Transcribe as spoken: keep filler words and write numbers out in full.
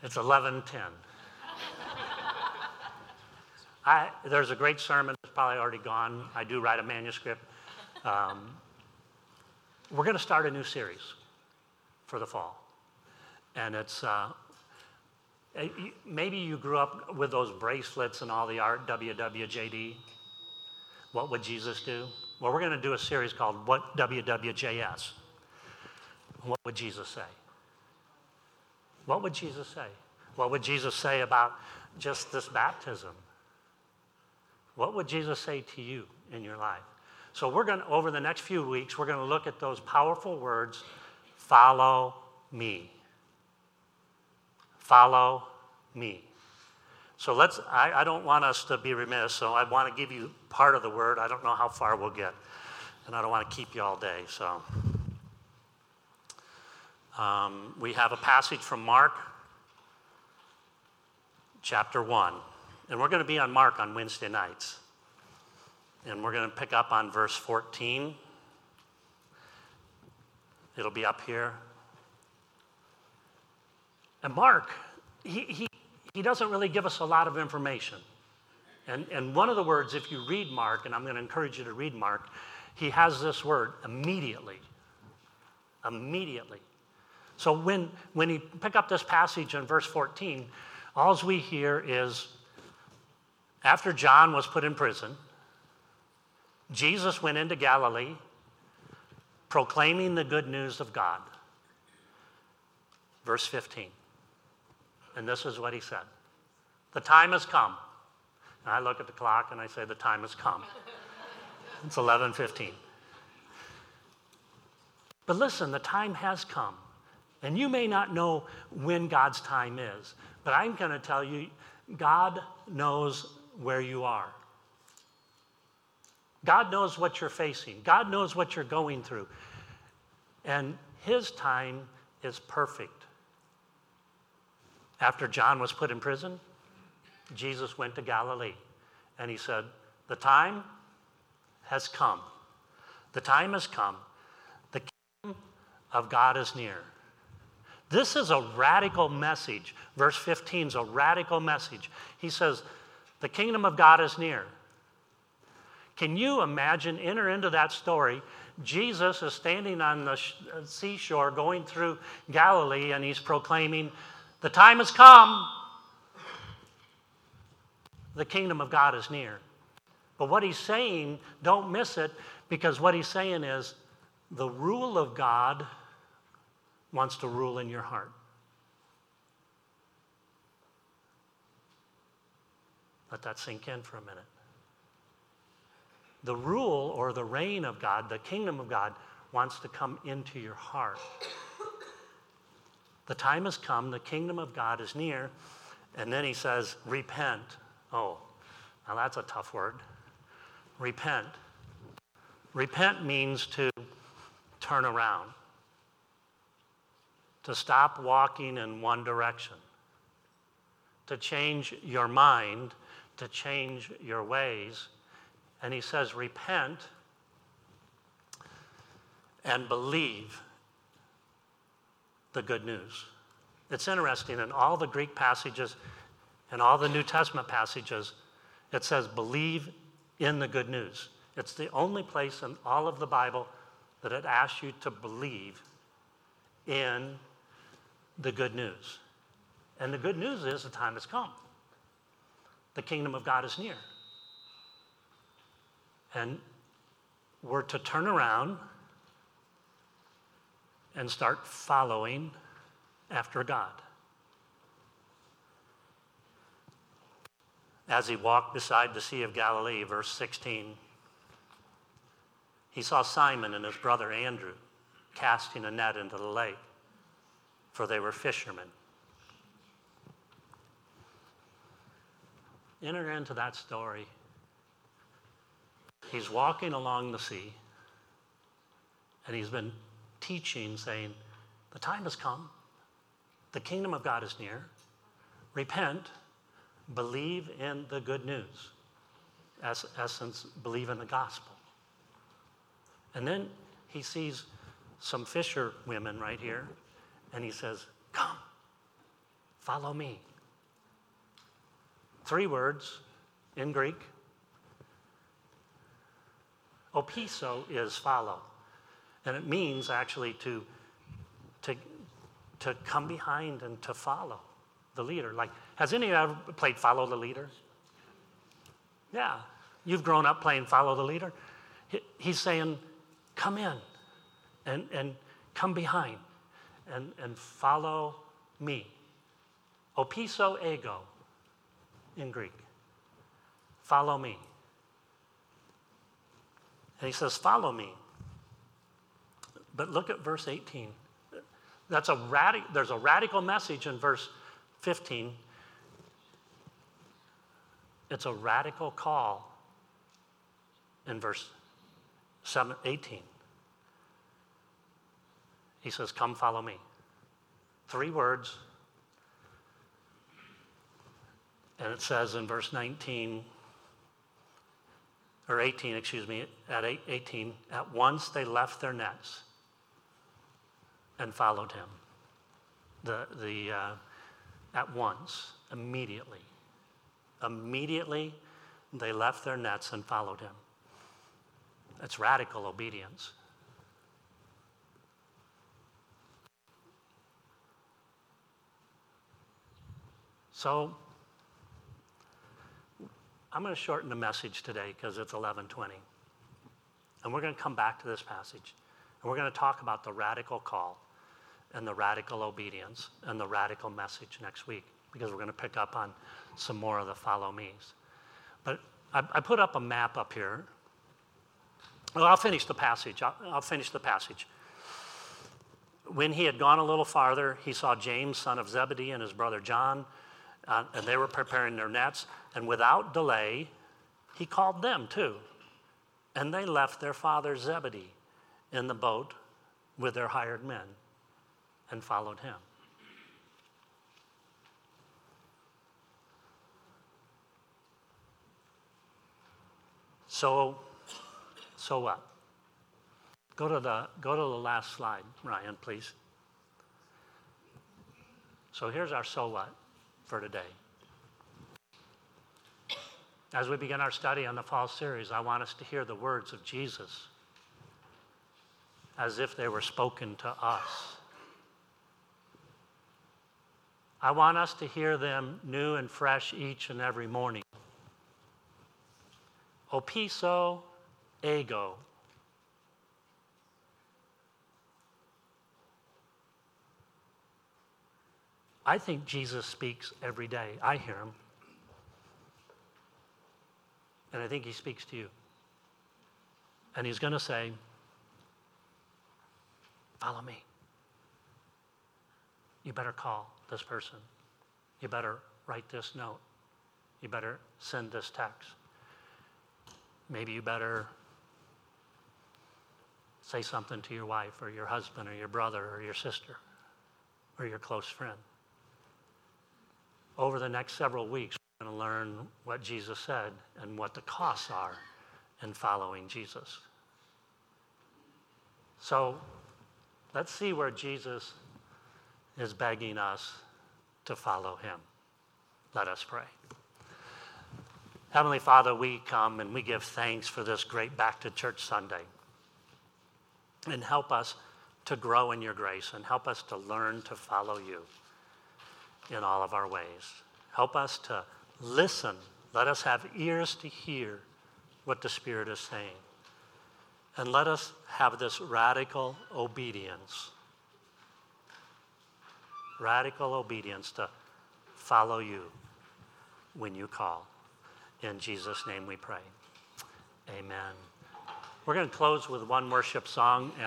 It's eleven ten. I, there's a great sermon that's probably already gone. I do write a manuscript. Um, we're going to start a new series for the fall. And it's, uh, maybe you grew up with those bracelets and all the art, W W J D. What would Jesus do? Well, we're going to do a series called What W W J S. What would Jesus say? What would Jesus say? What would Jesus say about just this baptism? What would Jesus say to you in your life? So we're going to, over the next few weeks, we're going to look at those powerful words, follow me. Follow me. So let's, I, I don't want us to be remiss, so I want to give you part of the word. I don't know how far we'll get, and I don't want to keep you all day. So um, we have a passage from Mark chapter one. And we're going to be on Mark on Wednesday nights. And we're going to pick up on verse fourteen. It'll be up here. And Mark, he, he, he doesn't really give us a lot of information. And, and one of the words, if you read Mark, and I'm going to encourage you to read Mark, he has this word, immediately. Immediately. So when, when he pick up this passage in verse fourteen, all we hear is, after John was put in prison, Jesus went into Galilee proclaiming the good news of God. Verse fifteen. And this is what he said. The time has come. And I look at the clock and I say, the time has come. It's eleven fifteen. But listen, the time has come. And you may not know when God's time is, but I'm going to tell you, God knows where you are. God knows what you're facing. God knows what you're going through. And his time is perfect. After John was put in prison, Jesus went to Galilee. And he said, the time has come. The time has come. The kingdom of God is near. This is a radical message. Verse fifteen is a radical message. He says, the kingdom of God is near. Can you imagine, enter into that story, Jesus is standing on the seashore going through Galilee and he's proclaiming, the time has come. The kingdom of God is near. But what he's saying, don't miss it, because what he's saying is the rule of God wants to rule in your heart. Let that sink in for a minute. The rule or the reign of God, the kingdom of God, wants to come into your heart. The time has come, the kingdom of God is near, and then he says, repent. Oh, now that's a tough word. Repent. Repent means to turn around, to stop walking in one direction, to change your mind, to change your ways. And he says, repent and believe the good news. It's interesting, in all the Greek passages and all the New Testament passages, it says, believe in the good news. It's the only place in all of the Bible that it asks you to believe in the good news. And the good news is the time has come. The kingdom of God is near. And we're to turn around and start following after God. As he walked beside the Sea of Galilee, verse sixteen, he saw Simon and his brother Andrew casting a net into the lake, for they were fishermen. Enter into that story. He's walking along the sea, and he's been teaching, saying, the time has come. The kingdom of God is near. Repent. Believe in the good news. As essence, believe in the gospel. And then he sees some fisher women right here, and he says, come, Follow me. Three words in Greek. Opiso is follow. And it means actually to, to, to come behind and to follow the leader. Like, has any of you ever played follow the leader? Yeah. You've grown up playing follow the leader. He, he's saying, come in and, and come behind and, and follow me. Opiso ego in Greek. Follow me. And he says, follow me. But look at verse eighteen. That's a radic- there's a radical message in verse fifteen. It's a radical call in verse seven, eighteen. He says, come follow me. Three words. And it says in verse nineteen, or eighteen, excuse me, at eighteen, at once they left their nets and followed him. The, the, uh, at once, immediately. Immediately, they left their nets and followed him. That's radical obedience. So, I'm going to shorten the message today because it's eleven twenty. And we're going to come back to this passage. And we're going to talk about the radical call and the radical obedience and the radical message next week, because we're going to pick up on some more of the follow me's. But I, I put up a map up here. Well, I'll finish the passage. I'll, I'll finish the passage. When he had gone a little farther, he saw James, son of Zebedee, and his brother John, uh, and they were preparing their nets. And without delay, he called them too. And they left their father Zebedee in the boat with their hired men and followed him. So, so what? Go to the go to the last slide, Ryan, please. So here's our so what for today. As we begin our study on the fall series, I want us to hear the words of Jesus as if they were spoken to us. I want us to hear them new and fresh each and every morning. Opiso ego. I think Jesus speaks every day. I hear him. And I think he speaks to you. And he's going to say, follow me. You better call this person. You better write this note. You better send this text. Maybe you better say something to your wife or your husband or your brother or your sister or your close friend. Over the next several weeks, we're going to learn what Jesus said and what the costs are in following Jesus. So let's see where Jesus is begging us to follow him. Let us pray. Heavenly Father, we come and we give thanks for this great Back to Church Sunday. And help us to grow in your grace and help us to learn to follow you in all of our ways. Help us to listen. Let us have ears to hear what the Spirit is saying. And let us have this radical obedience. Radical obedience to follow you when you call. In Jesus' name we pray. Amen. We're going to close with one worship song.